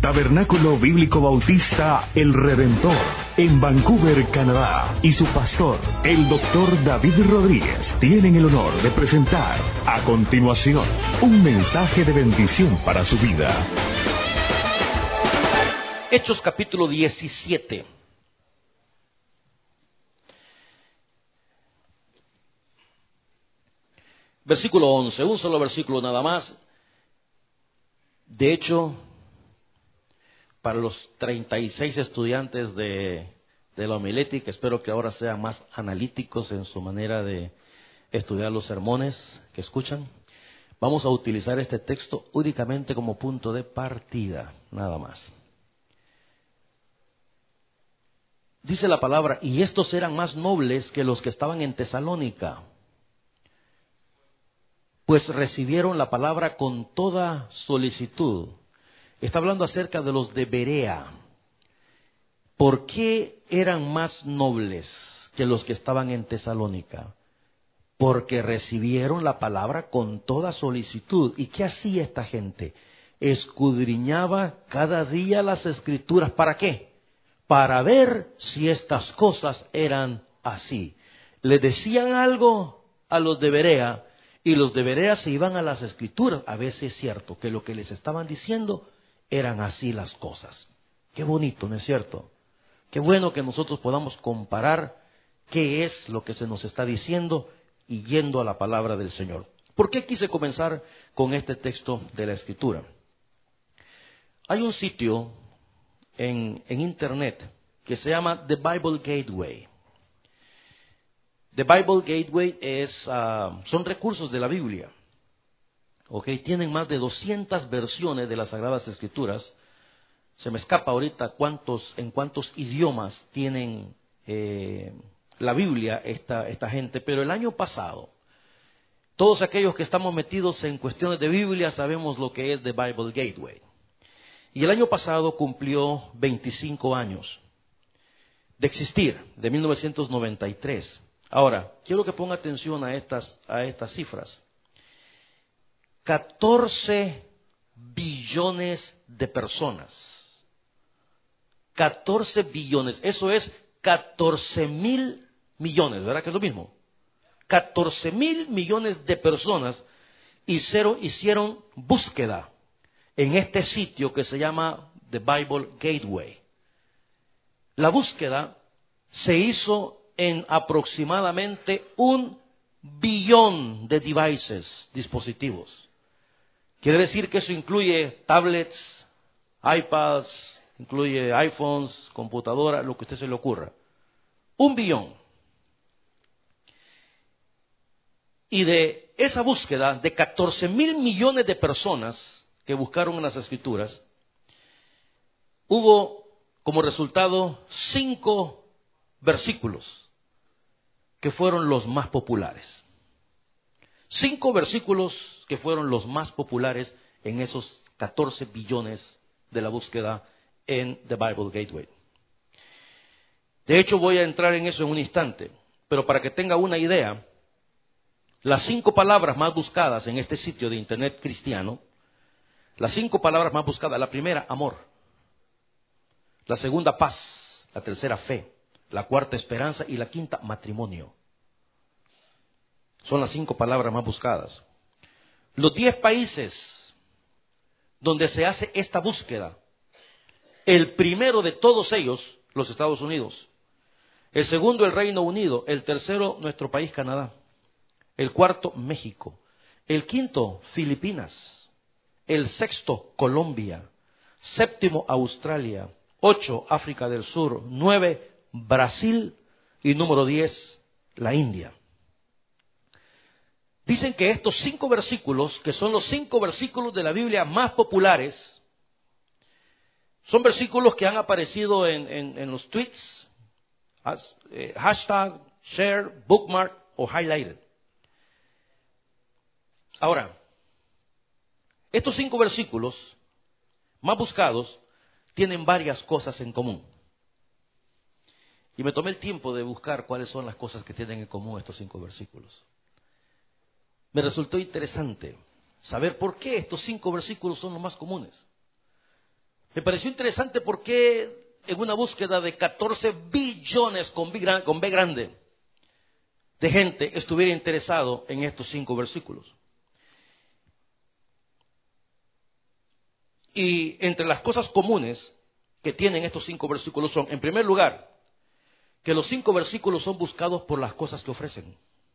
Tabernáculo Bíblico Bautista El Redentor, en Vancouver, Canadá, y su pastor, el Dr. David Rodríguez, tienen el honor de presentar a continuación un mensaje de bendición para su vida. Hechos capítulo 17. Versículo 11, un solo versículo nada más. De hecho, para los 36 estudiantes de la homilética, espero que ahora sean más analíticos en su manera de estudiar los sermones que escuchan. Vamos a utilizar este texto únicamente como punto de partida, nada más. Dice la palabra, y estos eran más nobles que los que estaban en Tesalónica, pues recibieron la palabra con toda solicitud. Está hablando acerca de los de Berea. ¿Por qué eran más nobles que los que estaban en Tesalónica? Porque recibieron la palabra con toda solicitud. ¿Y qué hacía esta gente? Escudriñaba cada día las Escrituras. ¿Para qué? Para ver si estas cosas eran así. Le decían algo a los de Berea, y los de Berea se iban a las Escrituras. A veces es cierto que lo que les estaban diciendo eran así las cosas. Qué bonito, ¿no es cierto? Qué bueno que nosotros podamos comparar qué es lo que se nos está diciendo y yendo a la palabra del Señor. ¿Por qué quise comenzar con este texto de la Escritura? Hay un sitio en internet que se llama The Bible Gateway. The Bible Gateway son recursos de la Biblia. Tienen más de 200 versiones de las Sagradas Escrituras. Se me escapa ahorita en cuántos idiomas tienen la Biblia esta gente. Pero el año pasado, todos aquellos que estamos metidos en cuestiones de Biblia sabemos lo que es The Bible Gateway. Y el año pasado cumplió 25 años de existir, de 1993. Ahora, quiero que ponga atención a estas cifras. 14 billones de personas. 14 billones. Eso es 14,000 millones, ¿verdad que es lo mismo? 14,000 millones de personas hicieron búsqueda en este sitio que se llama The Bible Gateway. La búsqueda se hizo en aproximadamente 1 billón de dispositivos. Quiere decir que eso incluye tablets, iPads, incluye iPhones, computadoras, lo que a usted se le ocurra. 1 billón. Y de esa búsqueda de 14,000 millones de personas que buscaron en las Escrituras, hubo como resultado 5 versículos que fueron los más populares. 5 versículos que fueron los más populares en esos 14 billones de la búsqueda en The Bible Gateway. De hecho, voy a entrar en eso en un instante, pero para que tenga una idea, las 5 palabras más buscadas en este sitio de internet cristiano, las 5 palabras más buscadas: la primera, amor; la segunda, paz; la tercera, fe; la cuarta, esperanza; y la quinta, matrimonio. Son las 5 palabras más buscadas. Los 10 países donde se hace esta búsqueda: el primero de todos ellos, los Estados Unidos; el segundo, el Reino Unido; el tercero, nuestro país, Canadá; el cuarto, México; el quinto, Filipinas; el sexto, Colombia; séptimo, Australia; 8, África del Sur; 9, Brasil; y número 10, la India. Dicen que estos 5 versículos, que son los 5 versículos de la Biblia más populares, son versículos que han aparecido en los tweets, hashtag, share, bookmark o highlighted. Ahora, estos 5 versículos más buscados tienen varias cosas en común. Y me tomé el tiempo de buscar cuáles son las cosas que tienen en común estos 5 versículos. Me resultó interesante saber por qué estos 5 versículos son los más comunes. Me pareció interesante porque en una búsqueda de 14 billones con B grande de gente estuviera interesado en estos 5 versículos. Y entre las cosas comunes que tienen estos 5 versículos son, en primer lugar, que los 5 versículos son buscados por las cosas que ofrecen.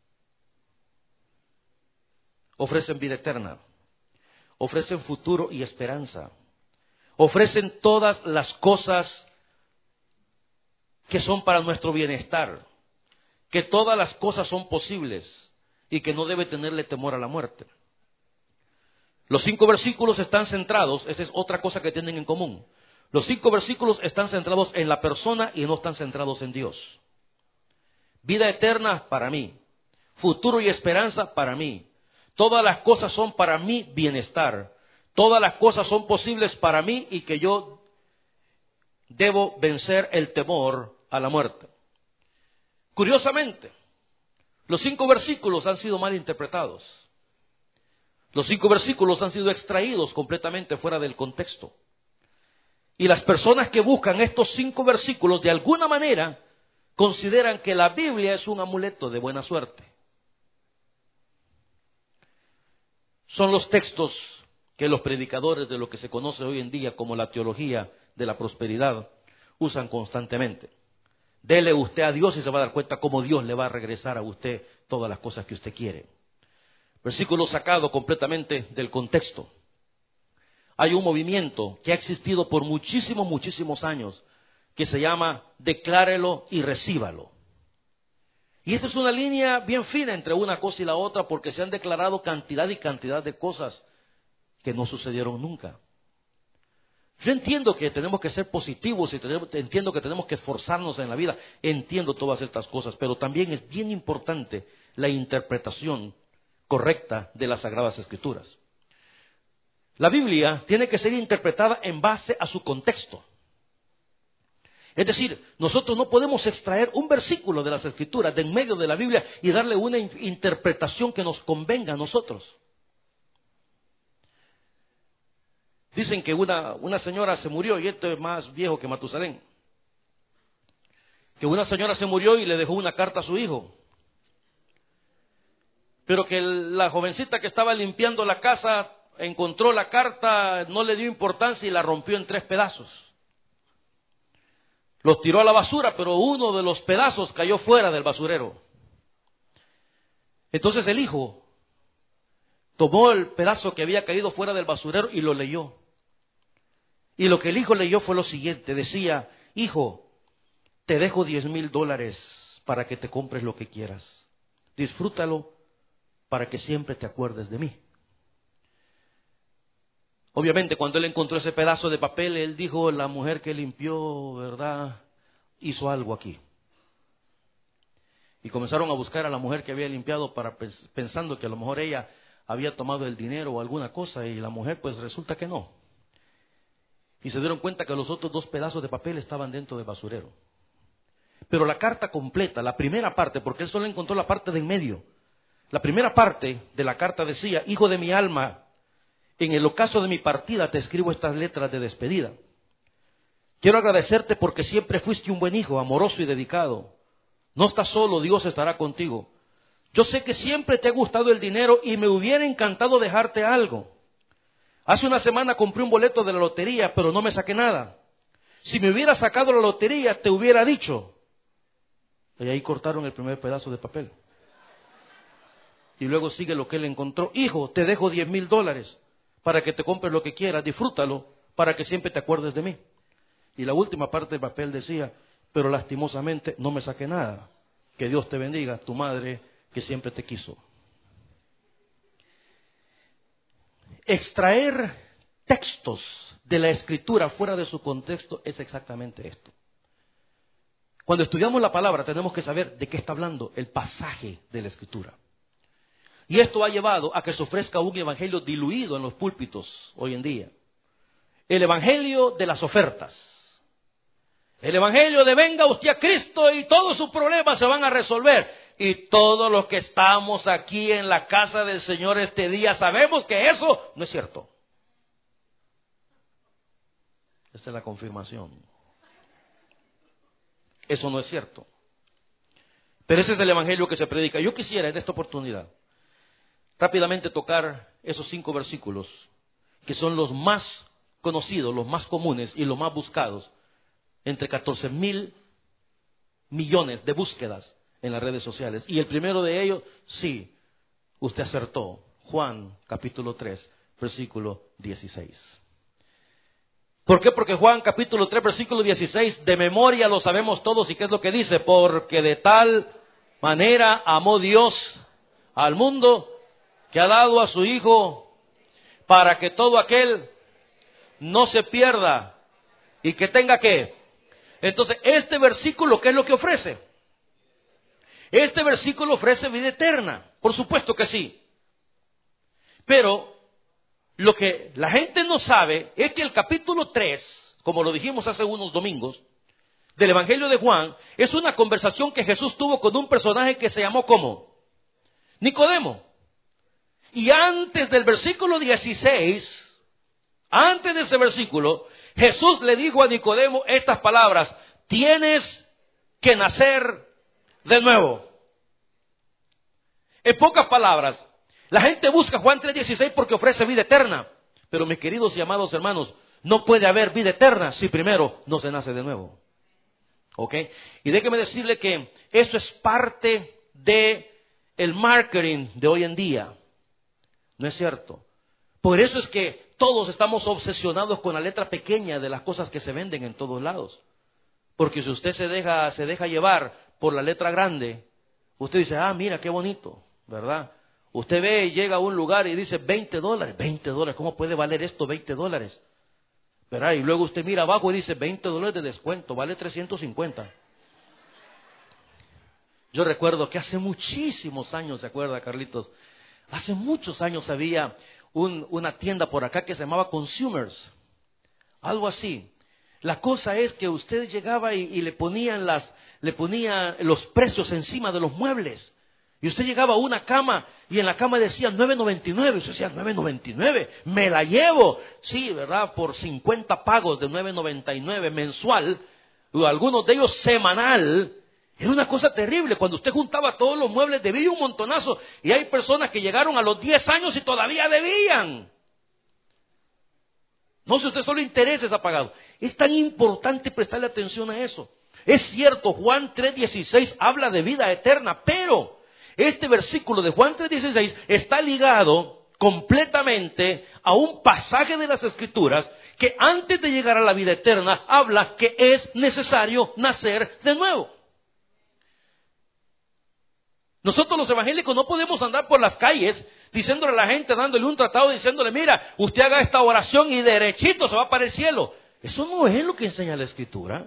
Ofrecen vida eterna, ofrecen futuro y esperanza, ofrecen todas las cosas que son para nuestro bienestar, que todas las cosas son posibles y que no debe tenerle temor a la muerte. Los 5 versículos están centrados, esa es otra cosa que tienen en común. Los 5 versículos están centrados en la persona y no están centrados en Dios. Vida eterna para mí, futuro y esperanza para mí. Todas las cosas son para mi bienestar. Todas las cosas son posibles para mí y que yo debo vencer el temor a la muerte. Curiosamente, los 5 versículos han sido mal interpretados. Los 5 versículos han sido extraídos completamente fuera del contexto. Y las personas que buscan estos 5 versículos de alguna manera consideran que la Biblia es un amuleto de buena suerte. Son los textos que los predicadores de lo que se conoce hoy en día como la teología de la prosperidad usan constantemente. Dele usted a Dios y se va a dar cuenta cómo Dios le va a regresar a usted todas las cosas que usted quiere. Versículo sacado completamente del contexto. Hay un movimiento que ha existido por muchísimos años que se llama declárelo y recíbalo. Y esta es una línea bien fina entre una cosa y la otra porque se han declarado cantidad y cantidad de cosas que no sucedieron nunca. Yo entiendo que tenemos que ser positivos y entiendo que tenemos que esforzarnos en la vida. Entiendo todas estas cosas, pero también es bien importante la interpretación correcta de las Sagradas Escrituras. La Biblia tiene que ser interpretada en base a su contexto. Es decir, nosotros no podemos extraer un versículo de las Escrituras de en medio de la Biblia y darle una interpretación que nos convenga a nosotros. Dicen que una señora se murió, y esto es más viejo que Matusalén, que una señora se murió y le dejó una carta a su hijo, pero que la jovencita que estaba limpiando la casa encontró la carta, no le dio importancia y la rompió en 3 pedazos. Los tiró a la basura, pero uno de los pedazos cayó fuera del basurero. Entonces el hijo tomó el pedazo que había caído fuera del basurero y lo leyó. Y lo que el hijo leyó fue lo siguiente, decía: hijo, te dejo $10,000 para que te compres lo que quieras. Disfrútalo para que siempre te acuerdes de mí. Obviamente, cuando él encontró ese pedazo de papel, él dijo: la mujer que limpió, ¿verdad?, hizo algo aquí. Y comenzaron a buscar a la mujer que había limpiado pensando que a lo mejor ella había tomado el dinero o alguna cosa, y la mujer pues resulta que no. Y se dieron cuenta que los otros 2 pedazos de papel estaban dentro del basurero. Pero la carta completa, la primera parte, porque él solo encontró la parte de en medio, la primera parte de la carta decía: hijo de mi alma, en el ocaso de mi partida te escribo estas letras de despedida. Quiero agradecerte porque siempre fuiste un buen hijo, amoroso y dedicado. No estás solo, Dios estará contigo. Yo sé que siempre te ha gustado el dinero y me hubiera encantado dejarte algo. Hace una semana compré un boleto de la lotería, pero no me saqué nada. Si me hubiera sacado la lotería, te hubiera dicho. Y ahí cortaron el primer pedazo de papel. Y luego sigue lo que él encontró. Hijo, te dejo $10,000 para que te compres lo que quieras, disfrútalo para que siempre te acuerdes de mí. Y la última parte del papel decía: pero lastimosamente no me saqué nada. Que Dios te bendiga, tu madre que siempre te quiso. Extraer textos de la Escritura fuera de su contexto es exactamente esto. Cuando estudiamos la palabra tenemos que saber de qué está hablando el pasaje de la Escritura. Y esto ha llevado a que se ofrezca un evangelio diluido en los púlpitos hoy en día. El evangelio de las ofertas. El evangelio de venga usted a Cristo y todos sus problemas se van a resolver. Y todos los que estamos aquí en la casa del Señor este día sabemos que eso no es cierto. Esta es la confirmación. Eso no es cierto. Pero ese es el evangelio que se predica. Yo quisiera en esta oportunidad rápidamente tocar esos 5 versículos que son los más conocidos, los más comunes y los más buscados entre 14,000 millones de búsquedas en las redes sociales. Y el primero de ellos, sí, usted acertó. Juan capítulo 3, versículo 16. ¿Por qué? Porque Juan capítulo 3, versículo 16, de memoria lo sabemos todos. ¿Y qué es lo que dice? Porque de tal manera amó Dios al mundo que ha dado a su Hijo para que todo aquel no se pierda y que tenga que. Entonces, este versículo, ¿qué es lo que ofrece? Este versículo ofrece vida eterna. Por supuesto que sí. Pero lo que la gente no sabe es que el capítulo 3, como lo dijimos hace unos domingos, del Evangelio de Juan, es una conversación que Jesús tuvo con un personaje que se llamó ¿cómo? Nicodemo. Y antes del versículo 16, antes de ese versículo, Jesús le dijo a Nicodemo estas palabras: tienes que nacer de nuevo. En pocas palabras, la gente busca Juan 3:16 porque ofrece vida eterna. Pero mis queridos y amados hermanos, no puede haber vida eterna si primero no se nace de nuevo. ¿Ok? Y déjeme decirle que eso es parte de el marketing de hoy en día. ¿No es cierto? Por eso es que todos estamos obsesionados con la letra pequeña de las cosas que se venden en todos lados. Porque si usted se deja llevar por la letra grande, usted dice, mira qué bonito, ¿verdad? Usted ve y llega a un lugar y dice $20, $20, ¿cómo puede valer esto $20? ¿Verdad? Y luego usted mira abajo y dice $20 de descuento, vale 350. Yo recuerdo que hace muchísimos años, ¿se acuerda, Carlitos? Hace muchos años había una tienda por acá que se llamaba Consumers, algo así. La cosa es que usted llegaba y le ponían los precios encima de los muebles. Y usted llegaba a una cama y en la cama decía $9.99. Usted decía, $9.99, me la llevo. Sí, ¿verdad? Por 50 pagos de $9.99 mensual, o algunos de ellos semanal. Era una cosa terrible. Cuando usted juntaba todos los muebles, debía un montonazo. Y hay personas que llegaron a los 10 años y todavía debían. No sé, usted solo intereses ha pagado. Es tan importante prestarle atención a eso. Es cierto, Juan 3:16 habla de vida eterna, pero este versículo de Juan 3:16 está ligado completamente a un pasaje de las Escrituras que antes de llegar a la vida eterna habla que es necesario nacer de nuevo. Nosotros los evangélicos no podemos andar por las calles diciéndole a la gente, dándole un tratado, diciéndole, mira, usted haga esta oración y derechito se va para el cielo. Eso no es lo que enseña la Escritura.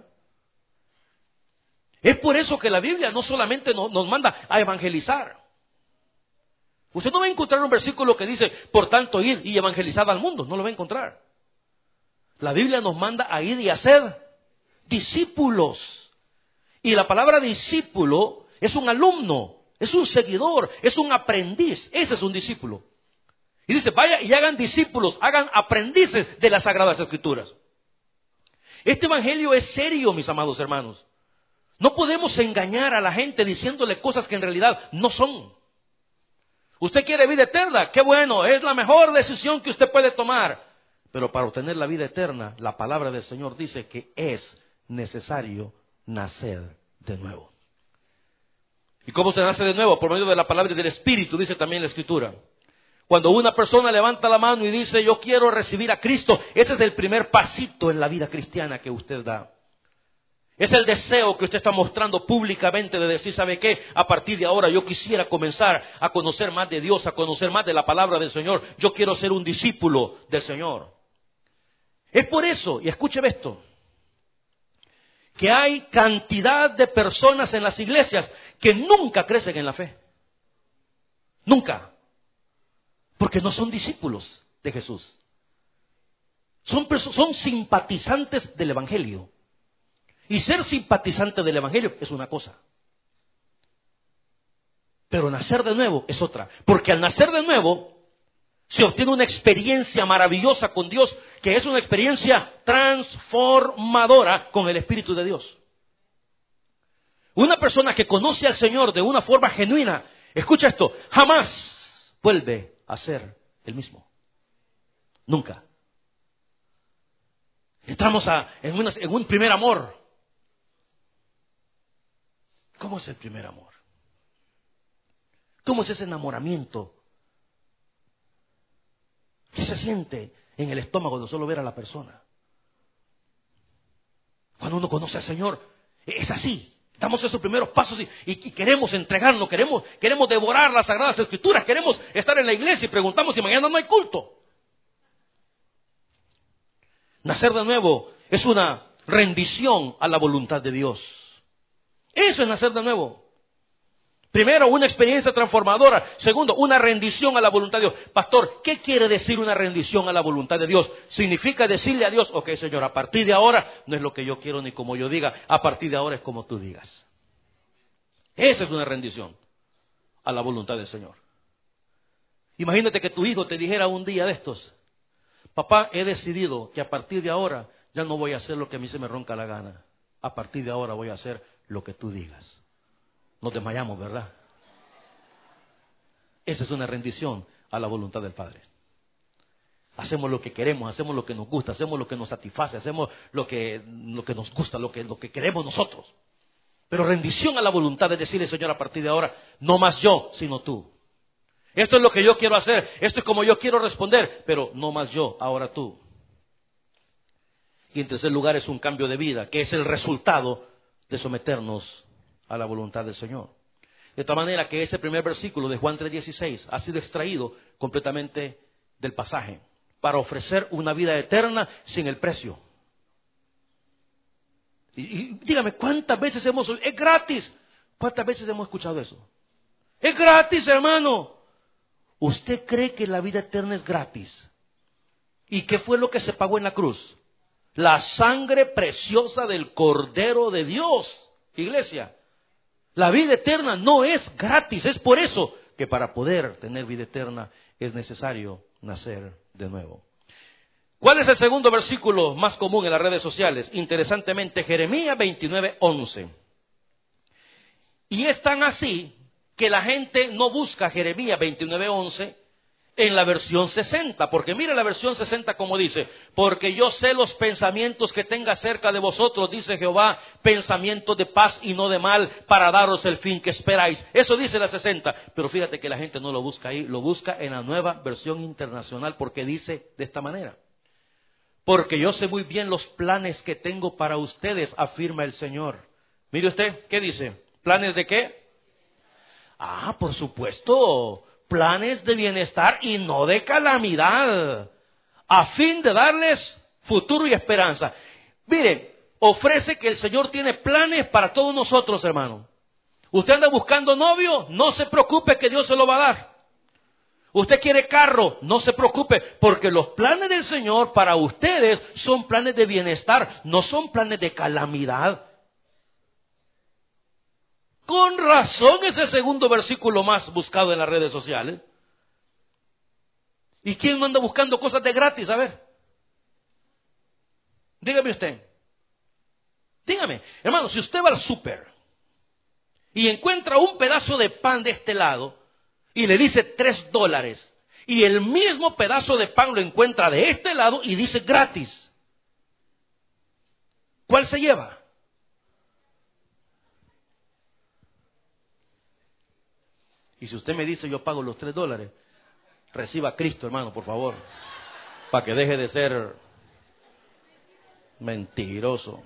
Es por eso que la Biblia no solamente nos manda a evangelizar. Usted no va a encontrar un versículo que dice, por tanto, id y evangelizad al mundo. No lo va a encontrar. La Biblia nos manda a ir y a ser discípulos. Y la palabra discípulo es un alumno, es un seguidor, es un aprendiz. Ese es un discípulo. Y dice, vaya y hagan discípulos, hagan aprendices de las Sagradas Escrituras. Este evangelio es serio, mis amados hermanos. No podemos engañar a la gente diciéndole cosas que en realidad no son. Usted quiere vida eterna, qué bueno, es la mejor decisión que usted puede tomar. Pero para obtener la vida eterna, la palabra del Señor dice que es necesario nacer de nuevo. ¿Y cómo se nace de nuevo? Por medio de la palabra y del Espíritu, dice también la Escritura. Cuando una persona levanta la mano y dice, yo quiero recibir a Cristo, ese es el primer pasito en la vida cristiana que usted da. Es el deseo que usted está mostrando públicamente de decir, ¿sabe qué? A partir de ahora yo quisiera comenzar a conocer más de Dios, a conocer más de la palabra del Señor. Yo quiero ser un discípulo del Señor. Es por eso, y escúcheme esto, que hay cantidad de personas en las iglesias que nunca crecen en la fe. Nunca. Porque no son discípulos de Jesús. Son simpatizantes del Evangelio. Y ser simpatizante del Evangelio es una cosa. Pero nacer de nuevo es otra. Porque al nacer de nuevo, Se obtiene una experiencia maravillosa con Dios, que es una experiencia transformadora con el Espíritu de Dios. Una persona que conoce al Señor de una forma genuina, escucha esto, jamás vuelve a ser el mismo. Nunca. Entramos en un primer amor. ¿Cómo es el primer amor? ¿Cómo es ese enamoramiento? ¿Qué se siente en el estómago de solo ver a la persona? Cuando uno conoce al Señor, es así. Damos esos primeros pasos y queremos entregarnos, queremos devorar las Sagradas Escrituras, queremos estar en la iglesia y preguntamos si mañana no hay culto. Nacer de nuevo es una rendición a la voluntad de Dios. Eso es nacer de nuevo. Primero, una experiencia transformadora. Segundo, una rendición a la voluntad de Dios. Pastor, ¿qué quiere decir una rendición a la voluntad de Dios? Significa decirle a Dios, ok, Señor, a partir de ahora no es lo que yo quiero ni como yo diga, a partir de ahora es como tú digas. Esa es una rendición a la voluntad del Señor. Imagínate que tu hijo te dijera un día de estos, papá, he decidido que a partir de ahora ya no voy a hacer lo que a mí se me ronca la gana. A partir de ahora voy a hacer lo que tú digas. Nos desmayamos, ¿verdad? Esa es una rendición a la voluntad del Padre. Hacemos lo que queremos, hacemos lo que nos gusta, hacemos lo que nos satisface, hacemos lo que nos gusta, lo que queremos nosotros. Pero rendición a la voluntad es decirle, Señor, a partir de ahora, no más yo, sino tú. Esto es lo que yo quiero hacer, esto es como yo quiero responder, pero no más yo, ahora tú. Y en tercer lugar es un cambio de vida, que es el resultado de someternos a la voluntad del Señor. De tal manera que ese primer versículo de Juan 3:16 ha sido extraído completamente del pasaje para ofrecer una vida eterna sin el precio. Y dígame, ¿cuántas veces es gratis? ¿Cuántas veces hemos escuchado eso? Es gratis, hermano. ¿Usted cree que la vida eterna es gratis? ¿Y qué fue lo que se pagó en la cruz? La sangre preciosa del Cordero de Dios, iglesia. La vida eterna no es gratis, es por eso que para poder tener vida eterna es necesario nacer de nuevo. ¿Cuál es el segundo versículo más común en las redes sociales? Interesantemente, Jeremías 29:11. Y es tan así que la gente no busca Jeremías 29:11 en la versión 60, porque mire la versión 60 como dice, porque yo sé los pensamientos que tenga acerca de vosotros, dice Jehová, pensamientos de paz y no de mal, para daros el fin que esperáis. Eso dice la 60, pero fíjate que la gente no lo busca ahí, lo busca en la Nueva Versión Internacional, porque dice de esta manera, porque yo sé muy bien los planes que tengo para ustedes, afirma el Señor. Mire usted, ¿qué dice? ¿Planes de qué? Por supuesto, planes de bienestar y no de calamidad, a fin de darles futuro y esperanza. Miren, ofrece que el Señor tiene planes para todos nosotros, hermano. Usted anda buscando novio, no se preocupe que Dios se lo va a dar. Usted quiere carro, no se preocupe, porque los planes del Señor para ustedes son planes de bienestar, no son planes de calamidad. Con razón es el segundo versículo más buscado en las redes sociales. ¿Y quién no anda buscando cosas de gratis? A ver. Dígame usted. Dígame, hermano, si usted va al súper y encuentra un pedazo de pan de este lado y le dice $3 y el mismo pedazo de pan lo encuentra de este lado y dice gratis, ¿cuál se lleva? Y si usted me dice yo pago los $3, reciba a Cristo, hermano, por favor, para que deje de ser mentiroso.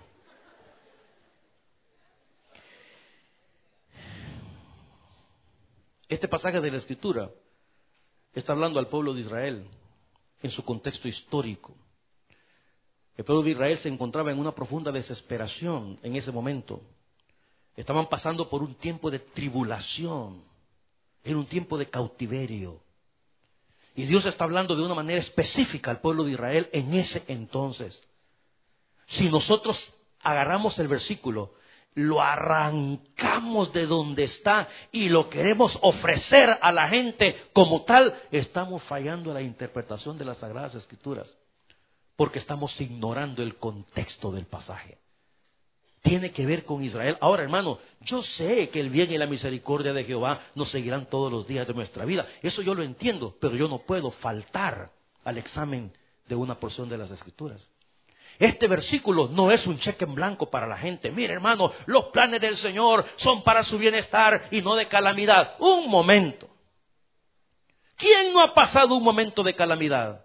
Este pasaje de la Escritura está hablando al pueblo de Israel en su contexto histórico. El pueblo de Israel se encontraba en una profunda desesperación en ese momento. Estaban pasando por un tiempo de tribulación. Era un tiempo de cautiverio. Y Dios está hablando de una manera específica al pueblo de Israel en ese entonces. Si nosotros agarramos el versículo lo arrancamos de donde está y lo queremos ofrecer a la gente como tal, estamos fallando en la interpretación de las Sagradas Escrituras, porque estamos ignorando el contexto del pasaje. Tiene que ver con Israel. Ahora, hermano, yo sé que el bien y la misericordia de Jehová nos seguirán todos los días de nuestra vida. Eso yo lo entiendo, pero yo no puedo faltar al examen de una porción de las Escrituras. Este versículo no es un cheque en blanco para la gente. Mire, hermano, los planes del Señor son para su bienestar y no de calamidad. Un momento. ¿Quién no ha pasado un momento de calamidad?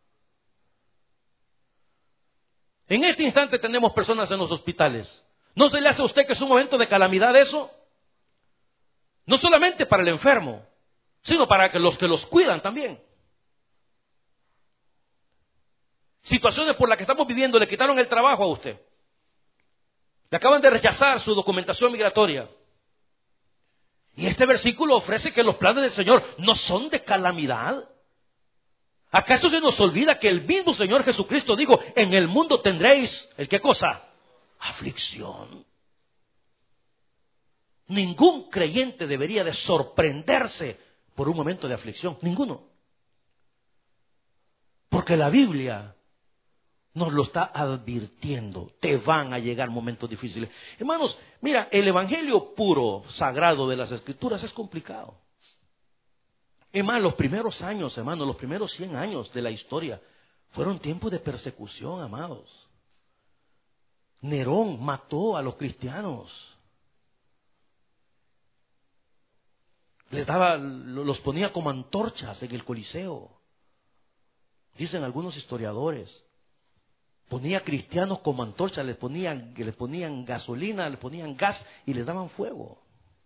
En este instante tenemos personas en los hospitales. ¿No se le hace a usted que es un momento de calamidad eso? No solamente para el enfermo, sino para que los cuidan también. Situaciones por las que estamos viviendo, le quitaron el trabajo a usted. Le acaban de rechazar su documentación migratoria. Y este versículo ofrece que los planes del Señor no son de calamidad. ¿Acaso se nos olvida que el mismo Señor Jesucristo dijo, en el mundo tendréis, ¿el qué cosa? Aflicción. Ningún creyente debería de sorprenderse por un momento de aflicción, ninguno. Porque la Biblia nos lo está advirtiendo, te van a llegar momentos difíciles. Hermanos, mira, el evangelio puro, sagrado de las Escrituras es complicado. Es más, los primeros años, hermanos, los primeros 100 años de la historia fueron tiempos de persecución, amados. Nerón mató a los cristianos. Los ponía como antorchas en el Coliseo. Dicen algunos historiadores. Ponía cristianos como antorchas, les ponían gasolina, les ponían gas y les daban fuego.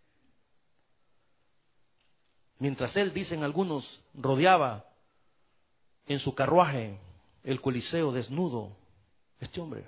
Mientras él, dicen algunos, rodeaba en su carruaje el Coliseo desnudo, este hombre.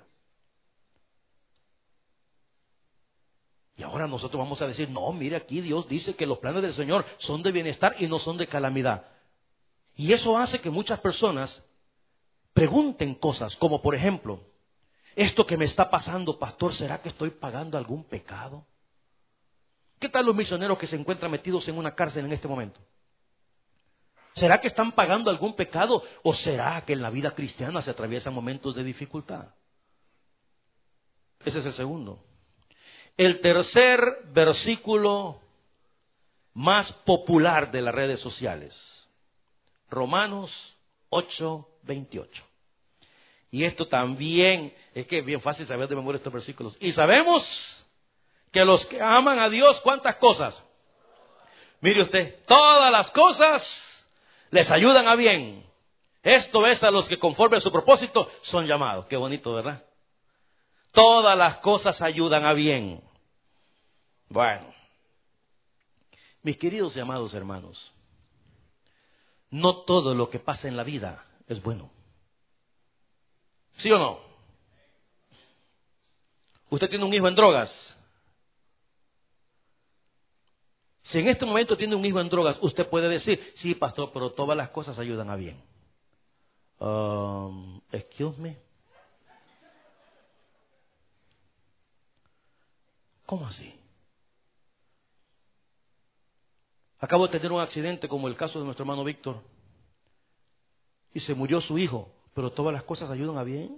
Y ahora nosotros vamos a decir, no, mire aquí Dios dice que los planes del Señor son de bienestar y no son de calamidad. Y eso hace que muchas personas pregunten cosas como, por ejemplo, esto que me está pasando, pastor, ¿será que estoy pagando algún pecado? ¿Qué tal los misioneros que se encuentran metidos en una cárcel en este momento? ¿Será que están pagando algún pecado o será que en la vida cristiana se atraviesan momentos de dificultad? Ese es el segundo. El tercer versículo más popular de las redes sociales. Romanos 8:28. Y esto también, es que es bien fácil saber de memoria estos versículos. Y sabemos que los que aman a Dios, ¿cuántas cosas? Mire usted, todas las cosas les ayudan a bien. Esto es a los que conforme a su propósito son llamados. Qué bonito, ¿verdad? Todas las cosas ayudan a bien. Bueno, mis queridos y amados hermanos, no todo lo que pasa en la vida es bueno. ¿Sí o no? Usted tiene un hijo en drogas. Si en este momento tiene un hijo en drogas, usted puede decir, sí, pastor, pero todas las cosas ayudan a bien. Excuse me. ¿Cómo así? Acabo de tener un accidente como el caso de nuestro hermano Víctor. Y se murió su hijo, pero todas las cosas ayudan a bien.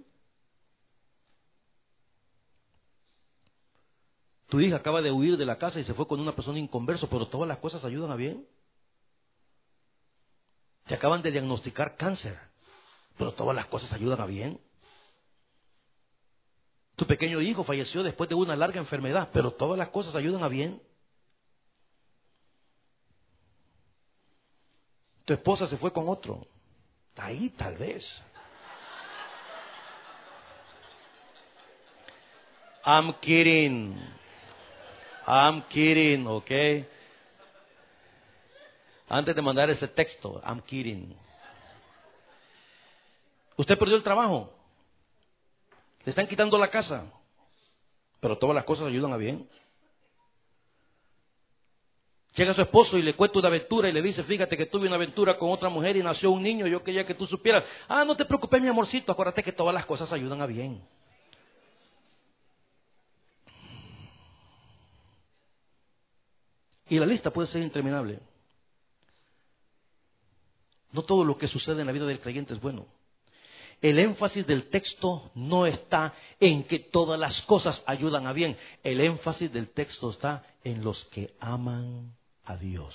Tu hija acaba de huir de la casa y se fue con una persona inconverso, pero todas las cosas ayudan a bien. Te acaban de diagnosticar cáncer, pero todas las cosas ayudan a bien. Tu pequeño hijo falleció después de una larga enfermedad, pero todas las cosas ayudan a bien. Tu esposa se fue con otro. Ahí tal vez. I'm kidding, ¿ok? Antes de mandar ese texto, I'm kidding. Usted perdió el trabajo. Le están quitando la casa. Pero todas las cosas ayudan a bien. Llega su esposo y le cuenta una aventura y le dice, fíjate que tuve una aventura con otra mujer y nació un niño, yo quería que tú supieras. Ah, no te preocupes, mi amorcito, acuérdate que todas las cosas ayudan a bien. Y la lista puede ser interminable. No todo lo que sucede en la vida del creyente es bueno. El énfasis del texto no está en que todas las cosas ayudan a bien. El énfasis del texto está en los que aman a Dios.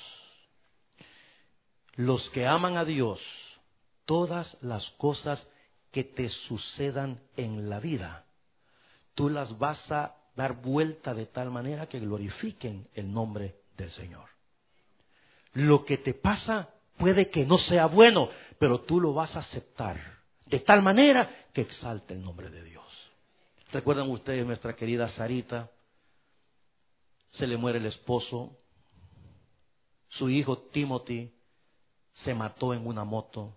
Los que aman a Dios, todas las cosas que te sucedan en la vida, tú las vas a dar vuelta de tal manera que glorifiquen el nombre del Señor. Lo que te pasa puede que no sea bueno, pero tú lo vas a aceptar de tal manera que exalte el nombre de Dios. ¿Recuerdan ustedes nuestra querida Sarita? Se le muere el esposo, su hijo Timothy se mató en una moto,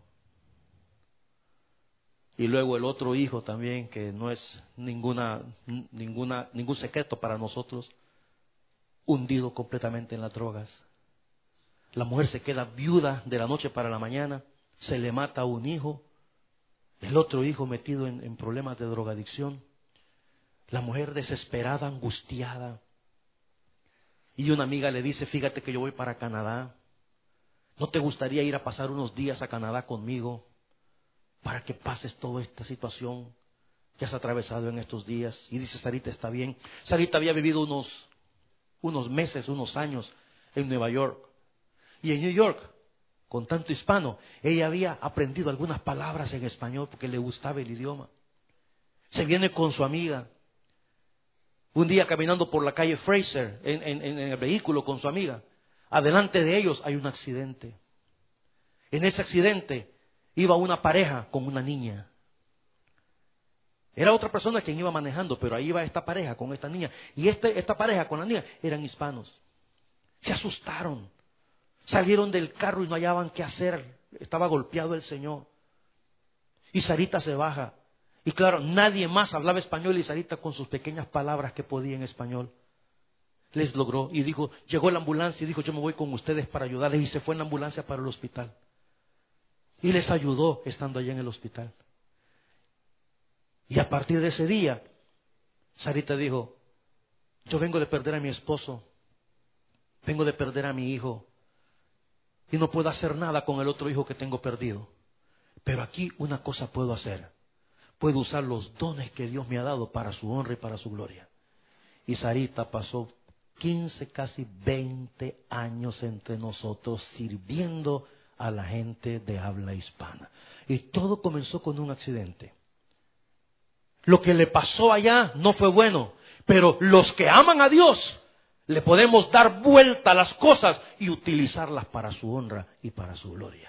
y luego el otro hijo también, que no es ningún secreto para nosotros, hundido completamente en las drogas. La mujer se queda viuda de la noche para la mañana, se le mata a un hijo, el otro hijo metido en problemas de drogadicción, la mujer desesperada, angustiada. Y una amiga le dice, fíjate que yo voy para Canadá, ¿no te gustaría ir a pasar unos días a Canadá conmigo para que pases toda esta situación que has atravesado en estos días? Y dice, Sarita, está bien. Sarita había vivido unos meses, unos años en Nueva York. Y en New York, con tanto hispano, ella había aprendido algunas palabras en español porque le gustaba el idioma. Se viene con su amiga. Un día caminando por la calle Fraser en el vehículo con su amiga. Adelante de ellos hay un accidente. En ese accidente iba una pareja con una niña. Era otra persona quien iba manejando, pero ahí iba esta pareja con esta niña. Y esta pareja con la niña eran hispanos. Se asustaron. Salieron del carro y no hallaban qué hacer. Estaba golpeado el Señor. Y Sarita se baja. Y claro, nadie más hablaba español y Sarita con sus pequeñas palabras que podía en español les logró. Y dijo, llegó la ambulancia y dijo, yo me voy con ustedes para ayudarles. Y se fue en la ambulancia para el hospital. Y les ayudó estando allá en el hospital. Y a partir de ese día, Sarita dijo, yo vengo de perder a mi esposo, vengo de perder a mi hijo, y no puedo hacer nada con el otro hijo que tengo perdido. Pero aquí una cosa puedo hacer, puedo usar los dones que Dios me ha dado para su honra y para su gloria. Y Sarita pasó 15, casi 20 años entre nosotros sirviendo a la gente de habla hispana. Y todo comenzó con un accidente. Lo que le pasó allá no fue bueno, pero los que aman a Dios le podemos dar vuelta a las cosas y utilizarlas para su honra y para su gloria.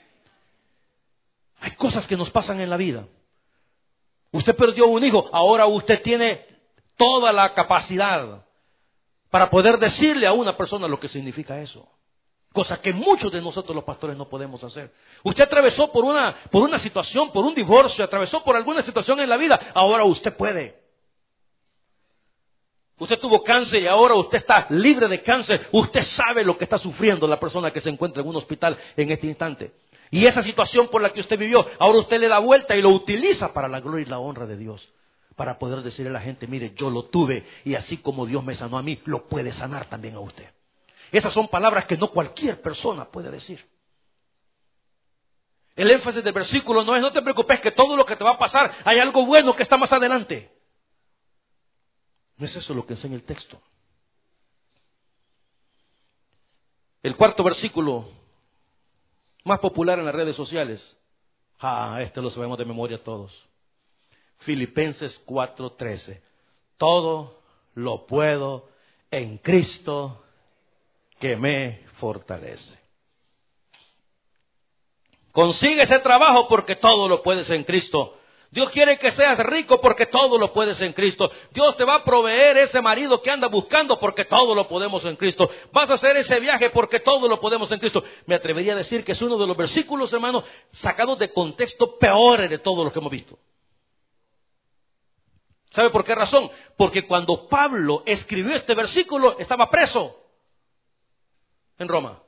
Hay cosas que nos pasan en la vida. Usted perdió un hijo, ahora usted tiene toda la capacidad para poder decirle a una persona lo que significa eso. Cosa que muchos de nosotros los pastores no podemos hacer. Usted atravesó por una situación, por un divorcio, atravesó por alguna situación en la vida, ahora usted puede. Usted tuvo cáncer y ahora usted está libre de cáncer. Usted sabe lo que está sufriendo la persona que se encuentra en un hospital en este instante. Y esa situación por la que usted vivió, ahora usted le da vuelta y lo utiliza para la gloria y la honra de Dios. Para poder decirle a la gente, mire, yo lo tuve y así como Dios me sanó a mí, lo puede sanar también a usted. Esas son palabras que no cualquier persona puede decir. El énfasis del versículo no es, no te preocupes que todo lo que te va a pasar, hay algo bueno que está más adelante. No es eso lo que enseña el texto. El cuarto versículo, más popular en las redes sociales. Este lo sabemos de memoria todos. Filipenses 4:13. Todo lo puedo en Cristo que me fortalece. Consigue ese trabajo porque todo lo puedes en Cristo. Dios quiere que seas rico porque todo lo puedes en Cristo. Dios te va a proveer ese marido que anda buscando porque todo lo podemos en Cristo. Vas a hacer ese viaje porque todo lo podemos en Cristo. Me atrevería a decir que es uno de los versículos, hermanos, sacados de contexto peores de todos los que hemos visto. ¿Sabe por qué razón? Porque cuando Pablo escribió este versículo estaba preso en Roma.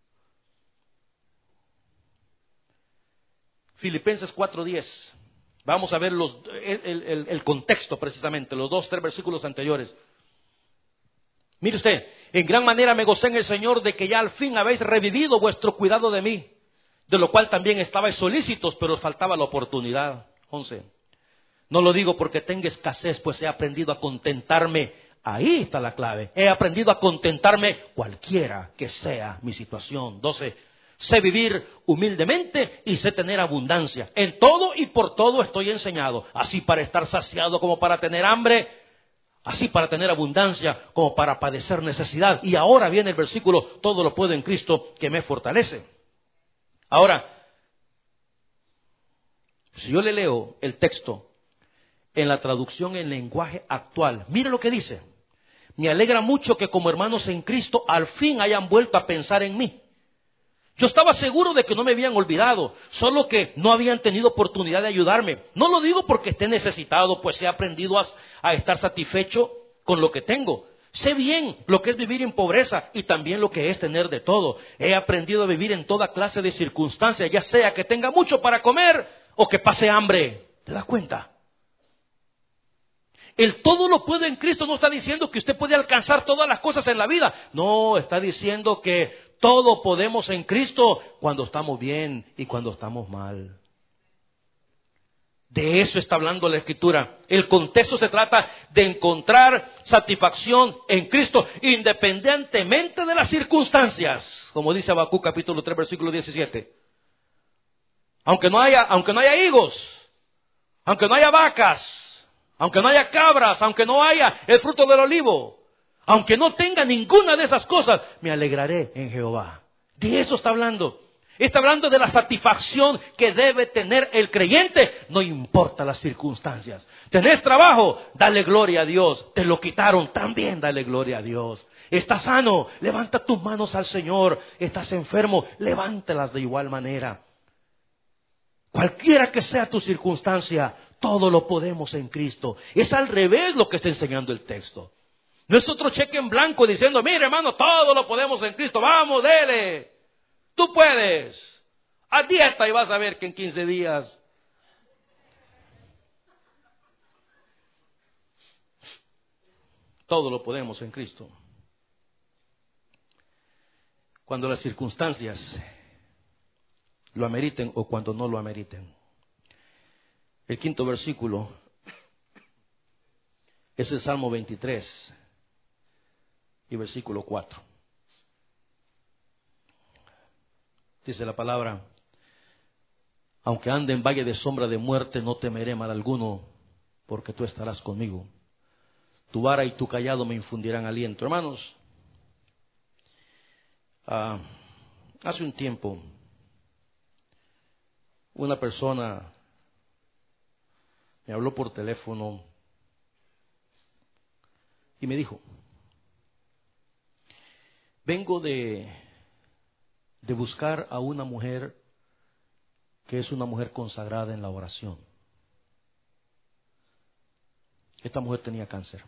Filipenses 4:10. Vamos a ver el contexto precisamente, los 2-3 versículos anteriores. Mire usted, en gran manera me gocé en el Señor de que ya al fin habéis revivido vuestro cuidado de mí, de lo cual también estabais solícitos, pero os faltaba la oportunidad. 11. No lo digo porque tenga escasez, pues he aprendido a contentarme. Ahí está la clave. He aprendido a contentarme cualquiera que sea mi situación. 12. Sé vivir humildemente y sé tener abundancia. En todo y por todo estoy enseñado. Así para estar saciado como para tener hambre. Así para tener abundancia como para padecer necesidad. Y ahora viene el versículo, todo lo puedo en Cristo que me fortalece. Ahora, si yo le leo el texto en la traducción en lenguaje actual, mire lo que dice. Me alegra mucho que como hermanos en Cristo al fin hayan vuelto a pensar en mí. Yo estaba seguro de que no me habían olvidado, solo que no habían tenido oportunidad de ayudarme. No lo digo porque esté necesitado, pues he aprendido a estar satisfecho con lo que tengo. Sé bien lo que es vivir en pobreza y también lo que es tener de todo. He aprendido a vivir en toda clase de circunstancias, ya sea que tenga mucho para comer o que pase hambre. ¿Te das cuenta? El todo lo puedo en Cristo no está diciendo que usted puede alcanzar todas las cosas en la vida. No, está diciendo que todo podemos en Cristo cuando estamos bien y cuando estamos mal. De eso está hablando la Escritura. El contexto se trata de encontrar satisfacción en Cristo independientemente de las circunstancias. Como dice Habacuc capítulo 3 versículo 17. Aunque no haya higos, aunque no haya vacas, aunque no haya cabras, aunque no haya el fruto del olivo, aunque no tenga ninguna de esas cosas, me alegraré en Jehová. De eso está hablando. Está hablando de la satisfacción que debe tener el creyente, no importa las circunstancias. ¿Tenés trabajo? Dale gloria a Dios. ¿Te lo quitaron? También dale gloria a Dios. ¿Estás sano? Levanta tus manos al Señor. ¿Estás enfermo? Levántalas de igual manera. Cualquiera que sea tu circunstancia, todo lo podemos en Cristo. Es al revés lo que está enseñando el texto. No es otro cheque en blanco diciendo, mire hermano, todo lo podemos en Cristo. Vamos, dele. Tú puedes. Haz dieta y vas a ver que en 15 días. Todo lo podemos en Cristo. Cuando las circunstancias lo ameriten o cuando no lo ameriten. El quinto versículo es el Salmo 23 y versículo 4. Dice la palabra, aunque ande en valle de sombra de muerte, no temeré mal alguno, porque tú estarás conmigo. Tu vara y tu cayado me infundirán aliento. Hermanos, hace un tiempo, una persona me habló por teléfono y me dijo, vengo de buscar a una mujer que es una mujer consagrada en la oración. Esta mujer tenía cáncer.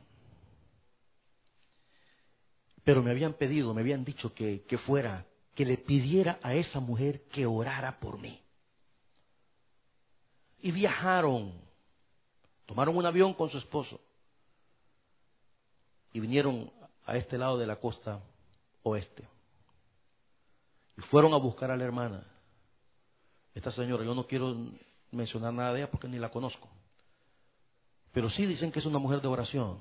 Pero me habían dicho que le pidiera a esa mujer que orara por mí. Y viajaron, tomaron un avión con su esposo y vinieron a este lado de la costa oeste. Y fueron a buscar a la hermana. Esta señora, yo no quiero mencionar nada de ella porque ni la conozco. Pero sí dicen que es una mujer de oración.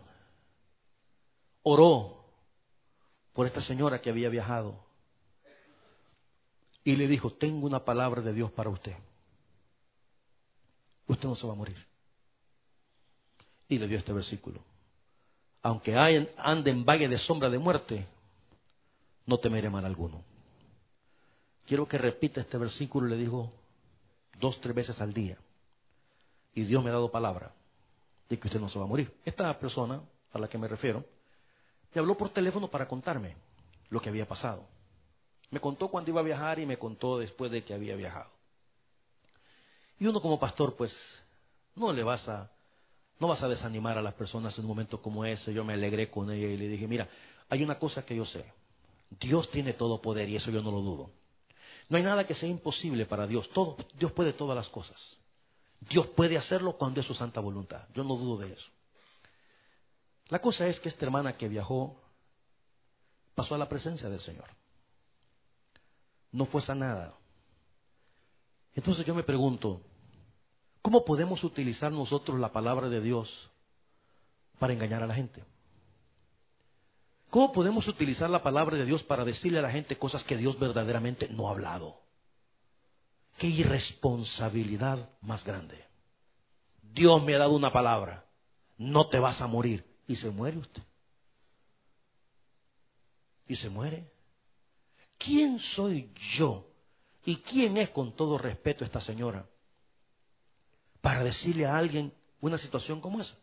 Oró por esta señora que había viajado. Y le dijo, tengo una palabra de Dios para usted. Usted no se va a morir. Y le dio este versículo. Aunque ande en valle de sombra de muerte, no temeré mal alguno. Quiero que repita este versículo, le dijo 2-3 veces al día. Y Dios me ha dado palabra de que usted no se va a morir. Esta persona a la que me refiero, me habló por teléfono para contarme lo que había pasado. Me contó cuando iba a viajar y me contó después de que había viajado. Y uno como pastor, pues, no vas a desanimar a las personas en un momento como ese. Yo me alegré con ella y le dije, mira, hay una cosa que yo sé. Dios tiene todo poder y eso yo no lo dudo. No hay nada que sea imposible para Dios. Dios puede todas las cosas. Dios puede hacerlo cuando es su santa voluntad. Yo no dudo de eso. La cosa es que esta hermana que viajó pasó a la presencia del Señor. No fue sanada. Entonces yo me pregunto, ¿cómo podemos utilizar nosotros la palabra de Dios para engañar a la gente? ¿Cómo podemos utilizar la palabra de Dios para decirle a la gente cosas que Dios verdaderamente no ha hablado? ¡Qué irresponsabilidad más grande! Dios me ha dado una palabra, no te vas a morir. Y se muere usted. Y se muere. ¿Quién soy yo? ¿Y quién es, con todo respeto, esta señora para decirle a alguien una situación como esa?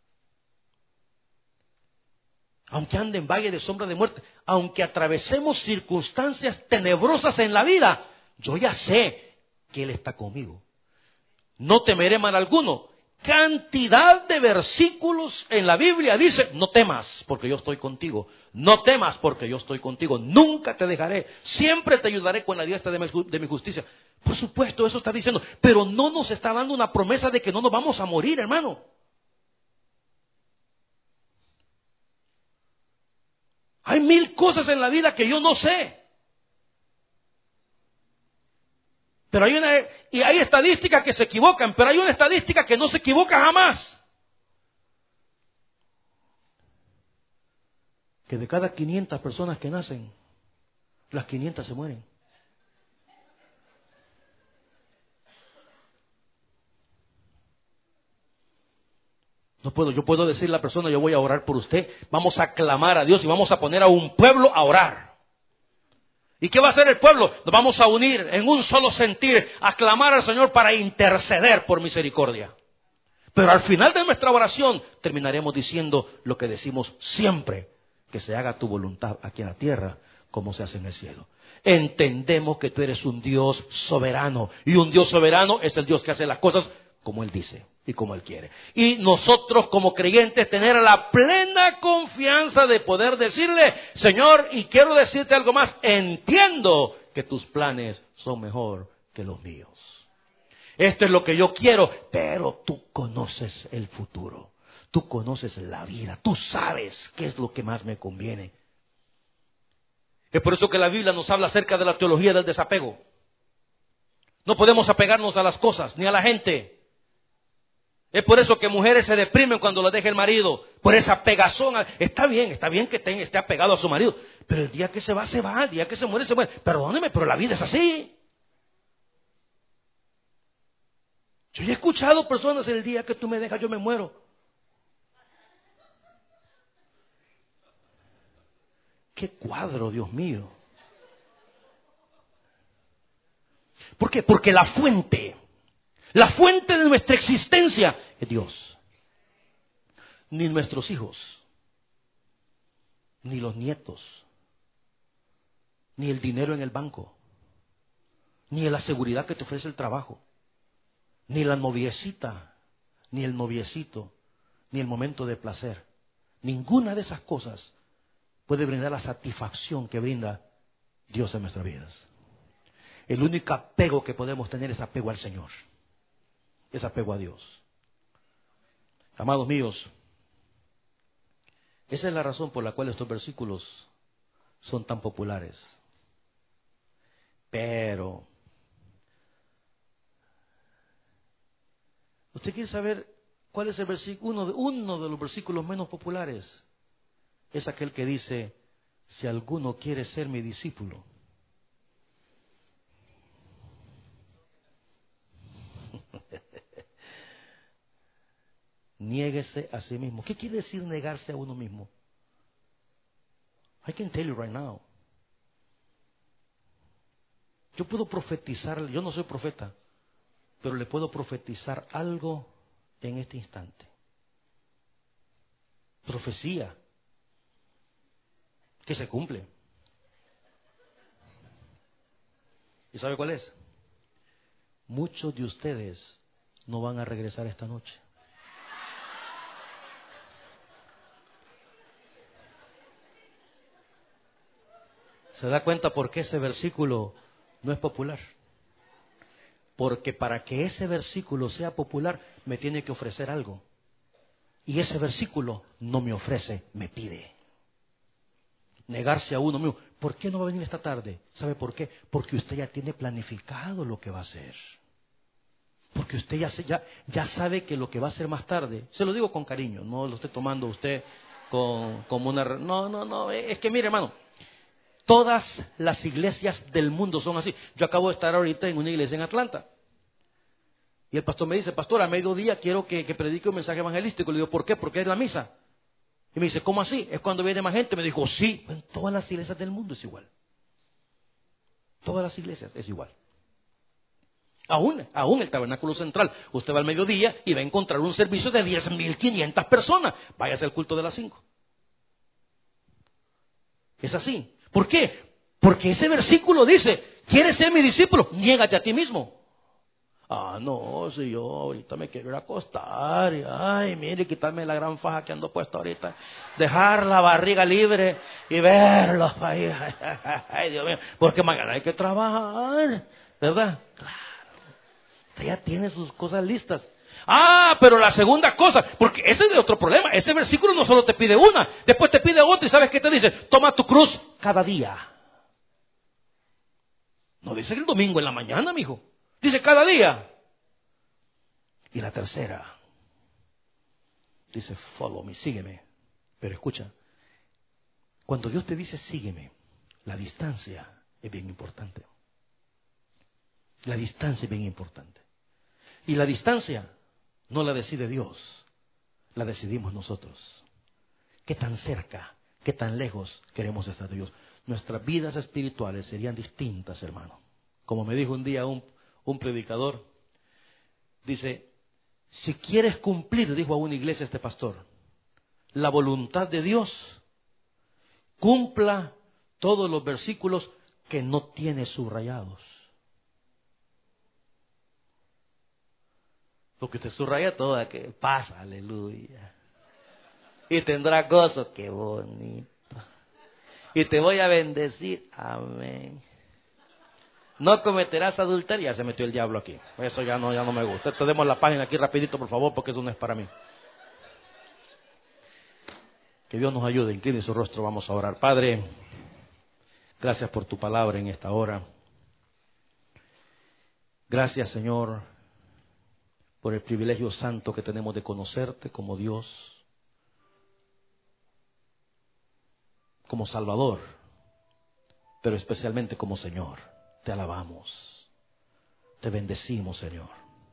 Aunque ande en valle de sombra de muerte, aunque atravesemos circunstancias tenebrosas en la vida, yo ya sé que Él está conmigo. No temeré mal alguno. Cantidad de versículos en la Biblia dice, no temas porque yo estoy contigo. No temas porque yo estoy contigo. Nunca te dejaré. Siempre te ayudaré con la diestra de mi justicia. Por supuesto, eso está diciendo. Pero no nos está dando una promesa de que no nos vamos a morir, hermano. Hay 1000 cosas en la vida que yo no sé. Pero hay estadísticas que se equivocan, pero hay una estadística que no se equivoca jamás. Que de cada 500 personas que nacen, las 500 se mueren. Yo puedo decirle a la persona, yo voy a orar por usted, vamos a clamar a Dios y vamos a poner a un pueblo a orar. ¿Y qué va a hacer el pueblo? Nos vamos a unir en un solo sentir, a clamar al Señor para interceder por misericordia. Pero al final de nuestra oración terminaremos diciendo lo que decimos siempre, que se haga tu voluntad aquí en la tierra como se hace en el cielo. Entendemos que tú eres un Dios soberano, y un Dios soberano es el Dios que hace las cosas como Él dice y como Él quiere. Y nosotros como creyentes tener la plena confianza de poder decirle, Señor, y quiero decirte algo más, entiendo que tus planes son mejor que los míos. Esto es lo que yo quiero, pero tú conoces el futuro, tú conoces la vida, tú sabes qué es lo que más me conviene. Es por eso que la Biblia nos habla acerca de la teología del desapego. No podemos apegarnos a las cosas ni a la gente. Es por eso que mujeres se deprimen cuando las deja el marido, por esa pegazón. Está bien que esté apegado a su marido, pero el día que se va, el día que se muere, se muere. Perdóneme, pero la vida es así. Yo he escuchado personas, el día que tú me dejas yo me muero. ¡Qué cuadro, Dios mío! ¿Por qué? Porque la fuente de nuestra existencia es Dios. Ni nuestros hijos, ni los nietos, ni el dinero en el banco, ni la seguridad que te ofrece el trabajo, ni la noviecita, ni el noviecito, ni el momento de placer. Ninguna de esas cosas puede brindar la satisfacción que brinda Dios en nuestras vidas. El único apego que podemos tener es apego al Señor. Es apego a Dios. Amados míos, esa es la razón por la cual estos versículos son tan populares. Pero, ¿usted quiere saber cuál es el versículo? Uno de los versículos menos populares es aquel que dice, si alguno quiere ser mi discípulo, niéguese a sí mismo. ¿Qué quiere decir negarse a uno mismo? I can tell you right now. Yo puedo profetizar, yo no soy profeta, pero le puedo profetizar algo en este instante. Profecía que se cumple. ¿Y sabe cuál es? Muchos de ustedes no van a regresar esta noche. ¿Se da cuenta por qué ese versículo no es popular? Porque para que ese versículo sea popular, me tiene que ofrecer algo. Y ese versículo no me ofrece, me pide. negarse a uno mismo. ¿Por qué no va a venir esta tarde? ¿Sabe por qué? Porque usted ya tiene planificado lo que va a hacer. Porque usted ya sabe que lo que va a hacer más tarde, se lo digo con cariño, no lo esté tomando usted como una... No, es que mire, hermano, todas las iglesias del mundo son así. Yo acabo de estar ahorita en una iglesia en Atlanta. Y el pastor me dice, pastor, a mediodía quiero que predique un mensaje evangelístico. Le digo, ¿por qué? Porque es la misa. Y me dice, ¿cómo así? ¿Es cuando viene más gente? Me dijo, sí, en todas las iglesias del mundo es igual. Todas las iglesias es igual. Aún el tabernáculo central. Usted va al mediodía y va a encontrar un servicio de 10.500 personas. Váyase al culto de las 5. Es así. ¿Por qué? Porque ese versículo dice, ¿quieres ser mi discípulo? Niégate a ti mismo. No, si yo ahorita me quiero ir a acostar. Ay, mire, quitarme la gran faja que ando puesto ahorita. Dejar la barriga libre y verlos ahí. Ay, Dios mío. Porque mañana hay que trabajar. ¿Verdad? Claro. Usted ya tiene sus cosas listas. Pero la segunda cosa, porque ese es otro problema. Ese versículo no solo te pide una, después te pide otra. ¿Y sabes qué te dice? Toma tu cruz cada día. No dice el domingo en la mañana, mijo. Dice cada día. Y la tercera dice, follow me, sígueme. Pero escucha, cuando Dios te dice sígueme, la distancia es bien importante. La distancia es bien importante. Y la distancia no la decide Dios, la decidimos nosotros. ¿Qué tan cerca, qué tan lejos queremos estar de Dios? Nuestras vidas espirituales serían distintas, hermano. Como me dijo un día un predicador, dice, si quieres cumplir, dijo a una iglesia este pastor, la voluntad de Dios, cumpla todos los versículos que no tiene subrayados. Porque usted subraya todo, que pasa, aleluya. Y tendrá gozo, qué bonito. Y te voy a bendecir, amén. No cometerás adulterio. Ya se metió el diablo aquí. Eso ya no me gusta. Tenemos la página aquí rapidito, por favor, porque eso no es para mí. Que Dios nos ayude. Incline su rostro, vamos a orar. Padre, gracias por tu palabra en esta hora. Gracias, Señor, por el privilegio santo que tenemos de conocerte como Dios, como Salvador, pero especialmente como Señor. Te alabamos, te bendecimos, Señor.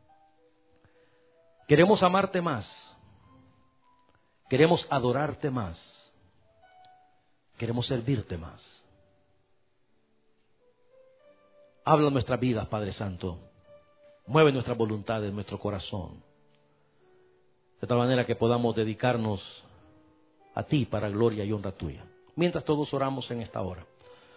Queremos amarte más, queremos adorarte más, queremos servirte más. Habla nuestras vidas, Padre Santo. Mueve nuestras voluntades, nuestro corazón, de tal manera que podamos dedicarnos a ti para gloria y honra tuya. Mientras todos oramos en esta hora.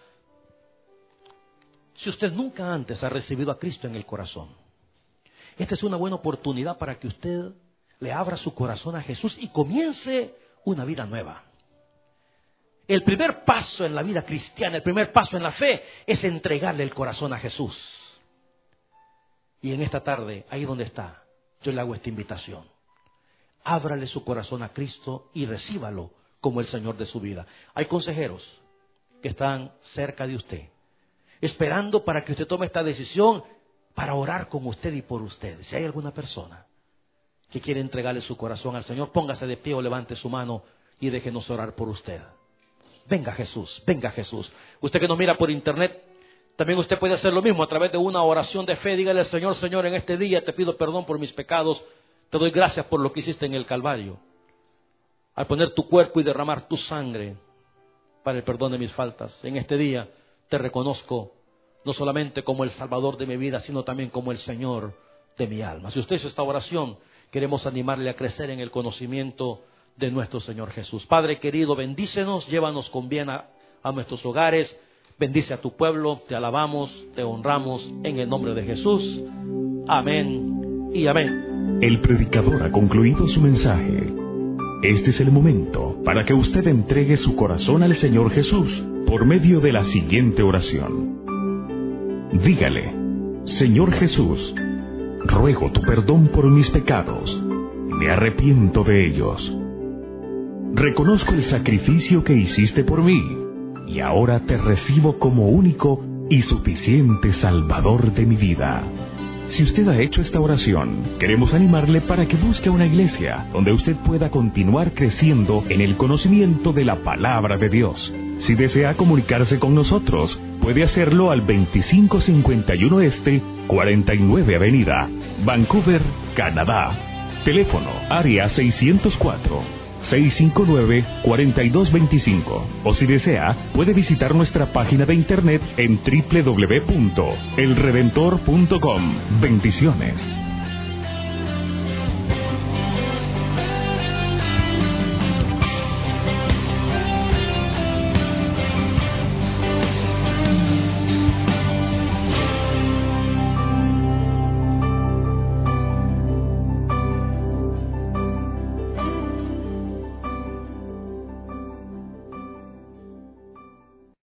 Si usted nunca antes ha recibido a Cristo en el corazón, esta es una buena oportunidad para que usted le abra su corazón a Jesús y comience una vida nueva. El primer paso en la vida cristiana, el primer paso en la fe, es entregarle el corazón a Jesús. Y en esta tarde, ahí donde está, yo le hago esta invitación. Ábrale su corazón a Cristo y recíbalo como el Señor de su vida. Hay consejeros que están cerca de usted, esperando para que usted tome esta decisión para orar con usted y por usted. Si hay alguna persona que quiere entregarle su corazón al Señor, póngase de pie o levante su mano y déjenos orar por usted. Venga Jesús, venga Jesús. Usted que nos mira por internet, también usted puede hacer lo mismo a través de una oración de fe. Dígale al Señor, Señor, en este día te pido perdón por mis pecados. Te doy gracias por lo que hiciste en el Calvario, al poner tu cuerpo y derramar tu sangre para el perdón de mis faltas. En este día te reconozco no solamente como el Salvador de mi vida, sino también como el Señor de mi alma. Si usted hizo esta oración, queremos animarle a crecer en el conocimiento de nuestro Señor Jesús. Padre querido, bendícenos, llévanos con bien a nuestros hogares. Bendice a tu pueblo, te alabamos, te honramos en el nombre de Jesús. Amén y amén. El predicador ha concluido su mensaje. Este es el momento para que usted entregue su corazón al Señor Jesús por medio de la siguiente oración. Dígale: Señor Jesús, ruego tu perdón por mis pecados. Me arrepiento de ellos. Reconozco el sacrificio que hiciste por mí y ahora te recibo como único y suficiente Salvador de mi vida. Si usted ha hecho esta oración, queremos animarle para que busque una iglesia donde usted pueda continuar creciendo en el conocimiento de la palabra de Dios. Si desea comunicarse con nosotros, puede hacerlo al 2551 Este, 49 Avenida, Vancouver, Canadá. Teléfono área 604-659-4225. O si desea, puede visitar nuestra página de internet en www.elredentor.com. Bendiciones.